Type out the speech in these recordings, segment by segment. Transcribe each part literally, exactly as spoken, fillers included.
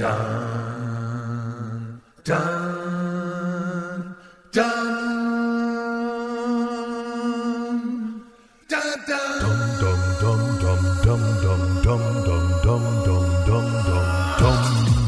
Dun, dun, dun, dun, dun. Dum dum dum dum dum dum dum dum dum dum dum dum.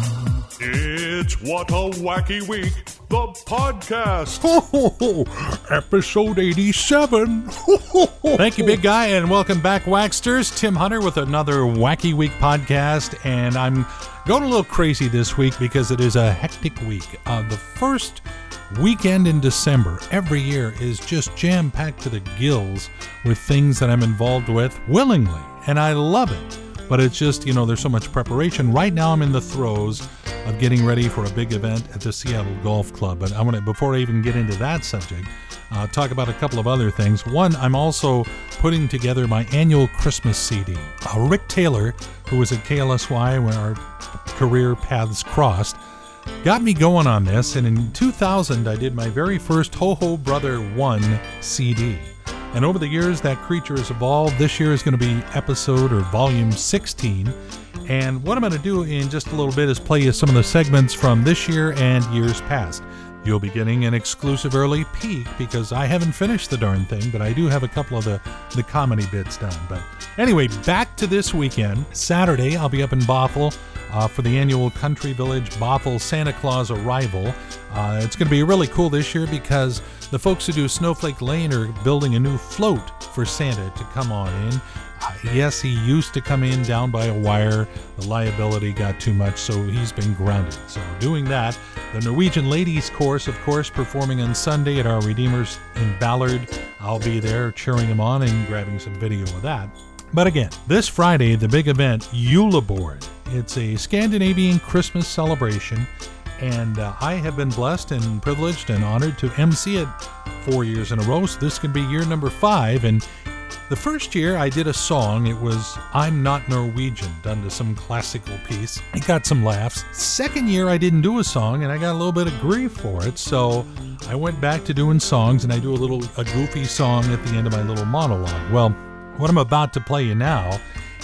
It's What a Wacky Week, the podcast. Ho, ho, ho. Episode eighty-seven. Ho, ho, ho, Thank you, big guy, and welcome back, Waxsters. Tim Hunter with another Wacky Week podcast, and I'm going a little crazy this week because it is a hectic week. Uh, the first weekend in December every year is just jam-packed to the gills with things that I'm involved with willingly, and I love it. But it's just, you know, there's so much preparation. Right now I'm in the throes of getting ready for a big event at the Seattle Golf Club. But I want to, before I even get into that subject, uh, talk about a couple of other things. One, I'm also putting together my annual Christmas C D. Uh, Rick Taylor, who was at K L S Y when our career paths crossed, got me going on this. And in two thousand, I did my very first Ho Ho Brother one C D. And over the years, that creature has evolved. This year is going to be episode or volume sixteen. And what I'm going to do in just a little bit is play you some of the segments from this year and years past. You'll be getting an exclusive early peek because I haven't finished the darn thing, but I do have a couple of the, the comedy bits done. But anyway, back to this weekend. Saturday, I'll be up in Bothell uh, for the annual Country Village Bothell Santa Claus Arrival. Uh, it's going to be really cool this year because the folks who do Snowflake Lane are building a new float for Santa to come on in. Uh, yes, he used to come in down by a wire. The liability got too much, so he's been grounded. So doing that, the Norwegian Ladies Chorus, of course, performing on Sunday at our Redeemers in Ballard. I'll be there cheering him on and grabbing some video of that. But again, this Friday, the big event, Julebord. It's a Scandinavian Christmas celebration, and uh, I have been blessed and privileged and honored to emcee it four years in a row, so this can be year number five. And the first year I did a song, it was I'm Not Norwegian, done to some classical piece. It got some laughs. Second year I didn't do a song and I got a little bit of grief for it, so I went back to doing songs, and I do a little a goofy song at the end of my little monologue. Well, what I'm about to play you now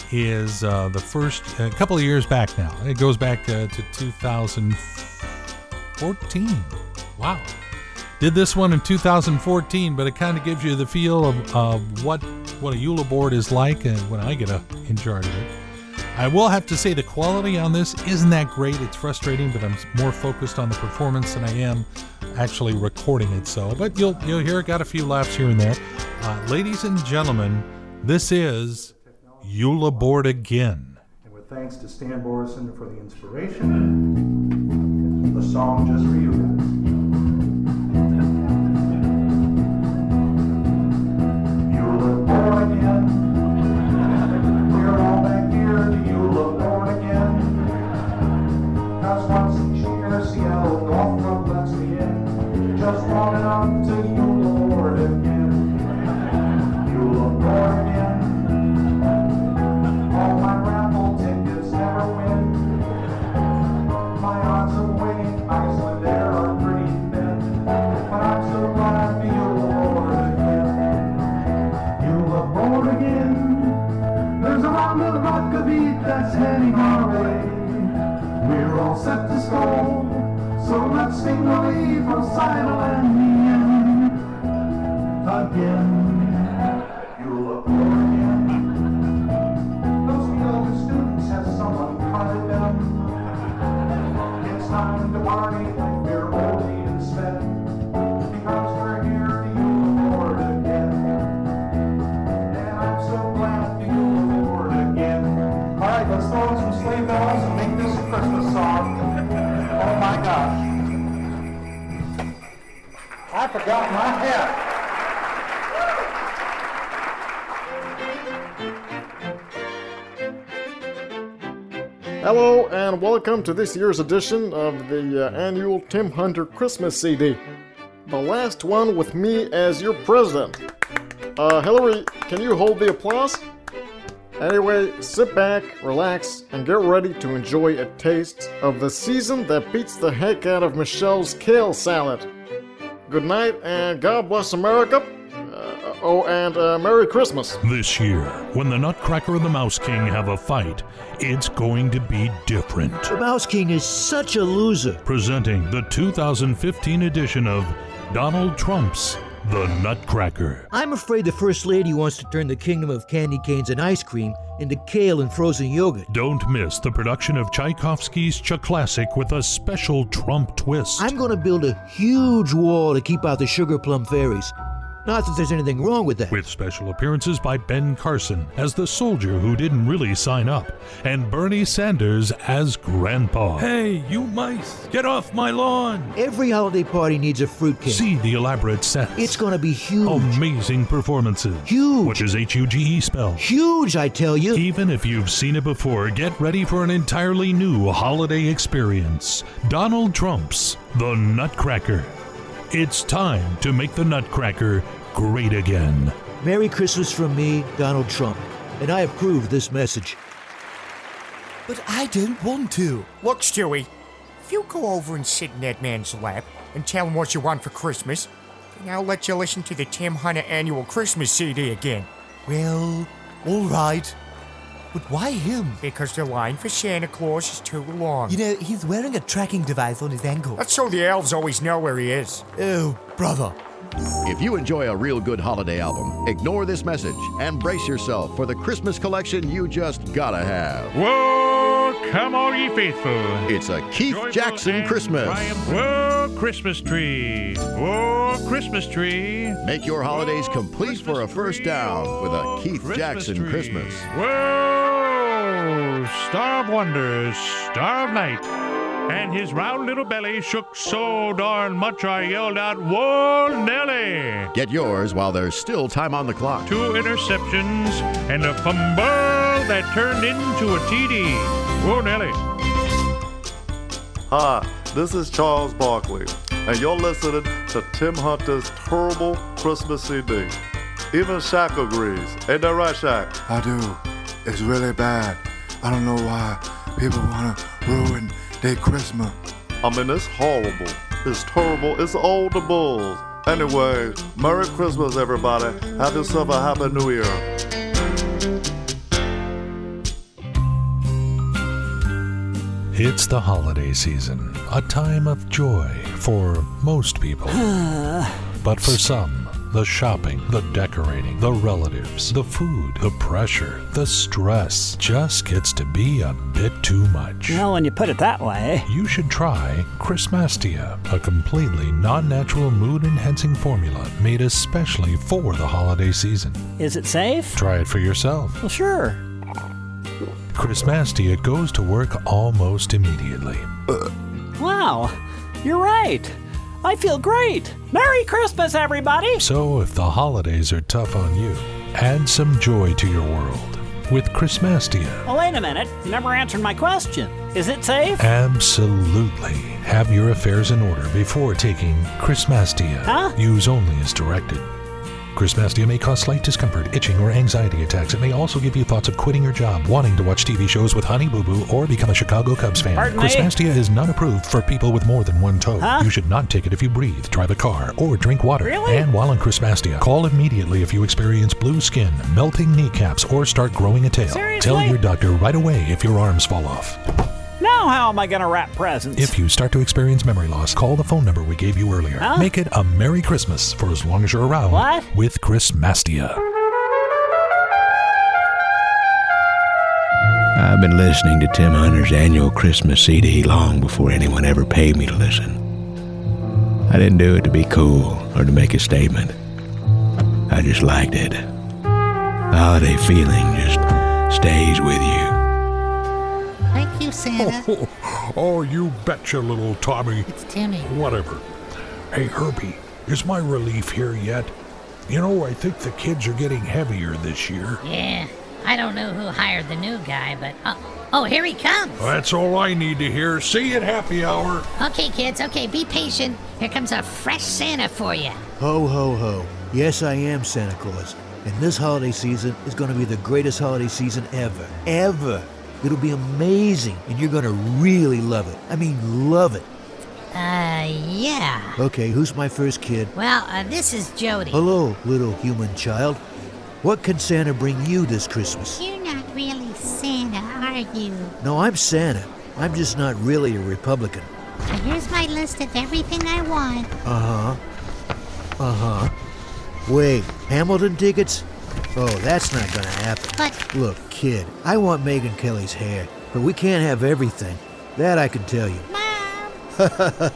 is uh, the first, a couple of years back now. It goes back uh, to two thousand fourteen. Wow. Did this one in two thousand fourteen, but it kind of gives you the feel of, of what what a Julebord is like and when I get a, in charge of it. I will have to say the quality on this isn't that great. It's frustrating, but I'm more focused on the performance than I am actually recording it. So, but you'll you'll hear it got a few laughs here and there. Uh, ladies and gentlemen, this is Julebord again. And with thanks to Stan Borison for the inspiration, the song just for you guys. Julebord again. We're all back here to Julebord again. Cause once each year Seattle Golf Club lets me in. Just long enough to Julebord again. Julebord again. All my raffle tickets never win. My odds of winning Iceland Air are pretty thin. But I'm so glad to Julebord again. Julebord again. There's a round of vodka beat that's heading our way. We're all set to stroll, so let's sing the lead from Seidel and me again. Julebord again. Those young students have someone prodded them. It's time to party like we're oldie and sped, because we're here to Julebord again. And I'm so glad to Julebord again. Alright, let's throw in some sleigh bells and make this a Christmas song. Oh my gosh. I forgot my hat. Hello and welcome to this year's edition of the uh, annual Tim Hunter Christmas C D. The last one with me as your president. Uh, Hillary, can you hold the applause? Anyway, sit back, relax, and get ready to enjoy a taste of the season that beats the heck out of Michelle's kale salad. Good night and God bless America. Uh, Oh, and uh, Merry Christmas. This year, when the Nutcracker and the Mouse King have a fight, it's going to be different. The Mouse King is such a loser. Presenting the two thousand fifteen edition of Donald Trump's The Nutcracker. I'm afraid the First Lady wants to turn the kingdom of candy canes and ice cream into kale and frozen yogurt. Don't miss the production of Tchaikovsky's Ch-Classic with a special Trump twist. I'm going to build a huge wall to keep out the sugar plum fairies. Not that there's anything wrong with that. With special appearances by Ben Carson as the soldier who didn't really sign up, and Bernie Sanders as Grandpa. Hey, you mice, get off my lawn! Every holiday party needs a fruitcake. See the elaborate sets. It's going to be huge. Amazing performances. Huge. Which is H U G E spelled. Huge, I tell you. Even if you've seen it before, get ready for an entirely new holiday experience. Donald Trump's The Nutcracker. It's time to make the Nutcracker great again. Merry Christmas from me, Donald Trump, and I approve this message. But I don't want to. Look, Stewie, if you go over and sit in that man's lap and tell him what you want for Christmas, then I'll let you listen to the Tim Hunter annual Christmas C D again. Well, all right. But why him? Because the line for Santa Claus is too long. You know, he's wearing a tracking device on his ankle. That's so the elves always know where he is. Oh, brother. If you enjoy a real good holiday album, ignore this message and brace yourself for the Christmas collection you just gotta have. Whoa, come all ye faithful. It's a Keith Joyful Jackson Christmas. Whoa, Christmas tree. Whoa, Christmas tree. Make your holidays complete Christmas for a first down with a Keith Christmas Jackson tree. Christmas. Whoa, star of wonders, star of night. And his round little belly shook so darn much I yelled out, "Whoa, Nelly!" Get yours while there's still time on the clock. Two interceptions and a fumble that turned into a T D. Whoa, Nelly. Hi, this is Charles Barkley, and you're listening to Tim Hunter's Terrible Christmas C D. Even Shaq agrees. Ain't that right, Shaq? I do. It's really bad. I don't know why people want to ruin their Christmas. I mean, it's horrible. It's terrible. It's old the bulls. Anyway, Merry Christmas, everybody. Have yourself a Happy New Year. It's the holiday season, a time of joy for most people. But for some, the shopping, the decorating, the relatives, the food, the pressure, the stress just gets to be a bit too much. Well, when you put it that way. You should try Christmastia, a completely non-natural mood-enhancing formula made especially for the holiday season. Is it safe? Try it for yourself. Well, sure. Christmastia goes to work almost immediately. Wow, you're right. I feel great. Merry Christmas, everybody! So if the holidays are tough on you, add some joy to your world with Christmastia. Oh, wait a minute. You never answered my question. Is it safe? Absolutely. Have your affairs in order before taking Christmastia. Huh? Use only as directed. Christmastia may cause slight discomfort, itching, or anxiety attacks. It may also give you thoughts of quitting your job, wanting to watch T V shows with Honey Boo Boo, or become a Chicago Cubs fan. Pardon Christmastia me? is not approved for people with more than one toe. Huh? You should not take it if you breathe, drive a car, or drink water. Really? And while on Christmastia, call immediately if you experience blue skin, melting kneecaps, or start growing a tail. Seriously? Tell your doctor right away if your arms fall off. Now how am I going to wrap presents? If you start to experience memory loss, call the phone number we gave you earlier. Huh? Make it a Merry Christmas for as long as you're around. What? With Christmastia. I've been listening to Tim Hunter's annual Christmas C D long before anyone ever paid me to listen. I didn't do it to be cool or to make a statement. I just liked it. The holiday feeling just stays with you. Thank you, Santa. Oh, oh, oh, you betcha, little Tommy. It's Timmy. Whatever. Hey, Herbie, is my relief here yet? You know, I think the kids are getting heavier this year. Yeah, I don't know who hired the new guy, but... Uh, oh, here he comes. That's all I need to hear. See you at happy hour. Okay, kids, okay, be patient. Here comes a fresh Santa for you. Ho, ho, ho. Yes, I am Santa Claus. And this holiday season is going to be the greatest holiday season ever. Ever. It'll be amazing, and you're going to really love it. I mean, love it. Uh, Uh, yeah. Okay, who's my first kid? Well, uh, this is Jody. Hello, little human child. What can Santa bring you this Christmas? You're not really Santa, are you? No, I'm Santa. I'm just not really a Republican. Now here's my list of everything I want. Uh-huh. Uh-huh. Wait, Hamilton tickets? Oh, that's not gonna happen. But... Look, kid, I want Megyn Kelly's hair, but we can't have everything. That I can tell you. Mom!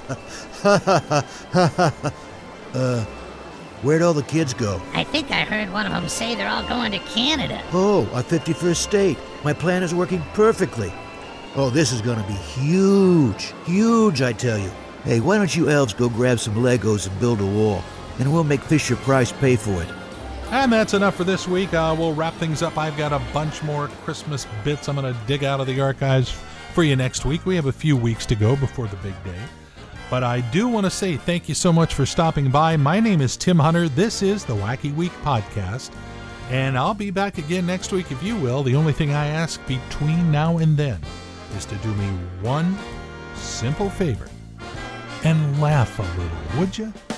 uh, where'd all the kids go? I think I heard one of them say they're all going to Canada. Oh, our fifty-first state. My plan is working perfectly. Oh, this is gonna be huge. Huge, I tell you. Hey, why don't you elves go grab some Legos and build a wall? And we'll make Fisher-Price pay for it. And that's enough for this week. Uh, we'll wrap things up. I've got a bunch more Christmas bits I'm going to dig out of the archives for you next week. We have a few weeks to go before the big day. But I do want to say thank you so much for stopping by. My name is Tim Hunter. This is the Wacky Week Podcast. And I'll be back again next week if you will. The only thing I ask between now and then is to do me one simple favor and laugh a little, would you?